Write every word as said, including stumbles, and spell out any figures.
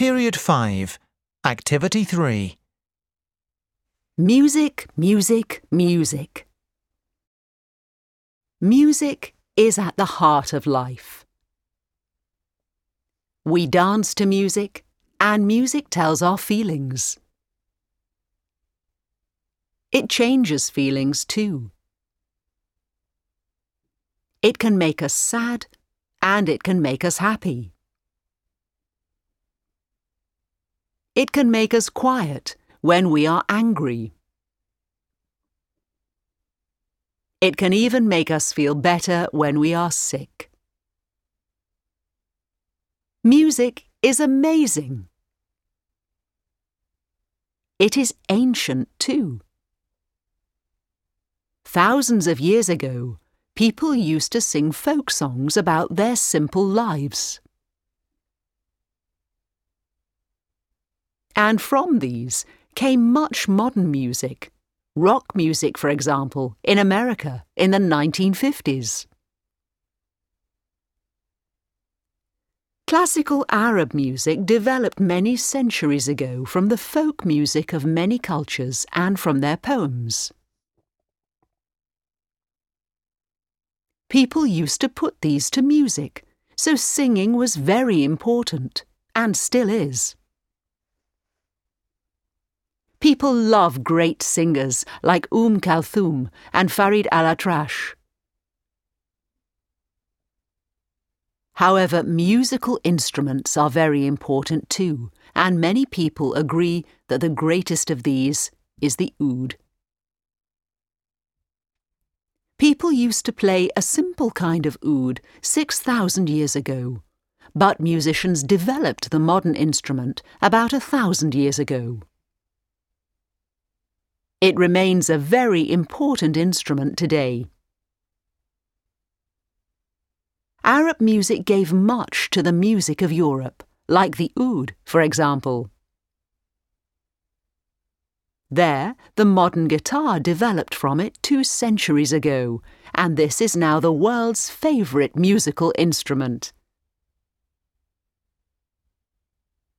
Period five, Activity three. Music, music, music. Music is at the heart of life. We dance to music, and music tells our feelings. It changes feelings too. It can make us sad, and it can make us happy. It can make us quiet when we are angry. It can even make us feel better when we are sick. Music is amazing. It is ancient too. Thousands of years ago, people used to sing folk songs about their simple lives. And from these came much modern music, rock music, for example, in America in the nineteen fifties. Classical Arab music developed many centuries ago from the folk music of many cultures and from their poems. People used to put these to music, so singing was very important, and still is. People love great singers like Umm Kulthum and Farid Al-Atrash. However, musical instruments are very important too, and many people agree that the greatest of these is the oud. People used to play a simple kind of oud six thousand years ago, but musicians developed the modern instrument about a thousand years ago. It remains a very important instrument today. Arab music gave much to the music of Europe, like the oud, for example. There, the modern guitar developed from it two centuries ago, and this is now the world's favourite musical instrument.